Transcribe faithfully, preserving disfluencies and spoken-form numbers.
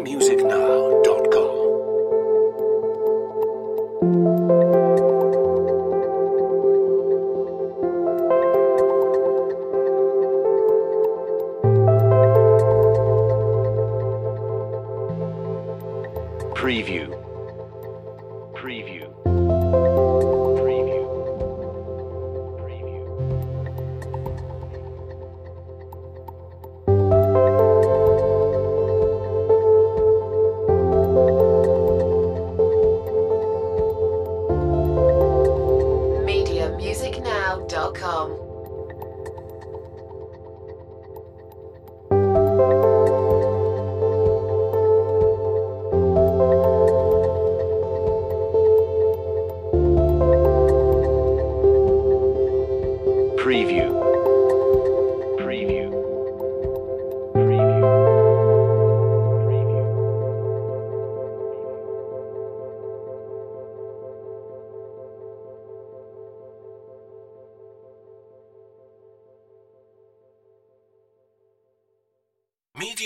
music now dot com. Preview. Preview. Preview. Preview. media music now dot com. Preview. Preview. Preview. Preview. Media